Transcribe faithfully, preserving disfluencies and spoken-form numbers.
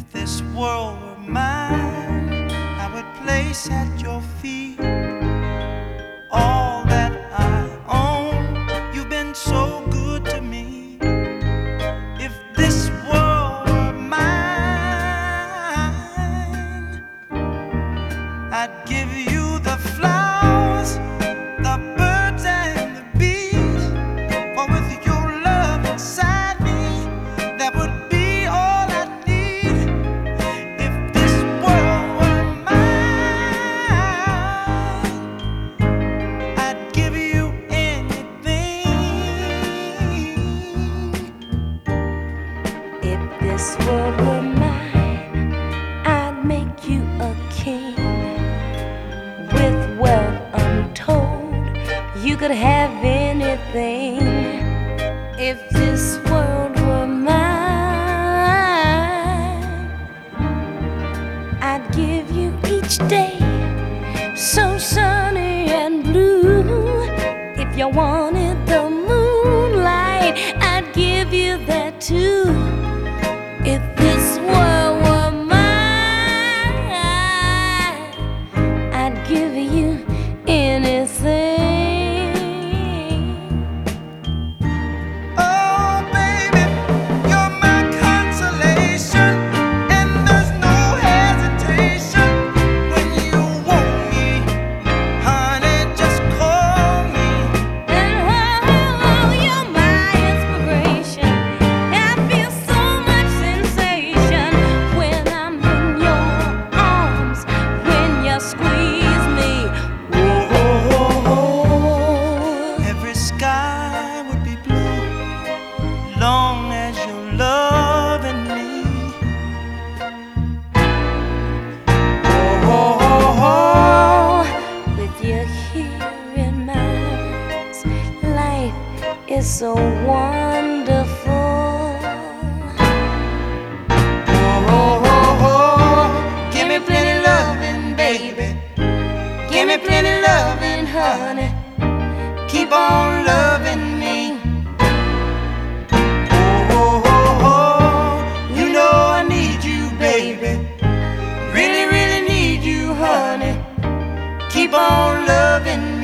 this world were mine, I would place at your feet all that I own. You've been so good to me. If this world were mine, I'd give you the flowers, the birds and the bees. For with your love inside me, that would be all I need. If this world were mine, I'd give you anything. If this world were mine, I'd make you a king. With wealth untold, you could have anything. If this world were mine, I'd give you each day so sunny and blue. If you wanted the moonlight, I'd give you that too. If this world were mine, I'd give you anything. Oh, baby, you're my consolation, and there's no hesitation. When you want me, honey, just call me. And oh, you're my inspiration. I feel so much sensation when I'm in your arms, when you squeeze me. Whoa, Every sky would be blue, long as you're loving me. Oh, oh, oh, oh, with you here in my arms, life is so wonderful. oh, oh, oh, oh. Give me plenty loving, baby. Give me plenty loving, honey. Keep on loving me. Oh, oh, oh, oh. You know I need you, baby. Really, really need you, honey. Keep on loving me.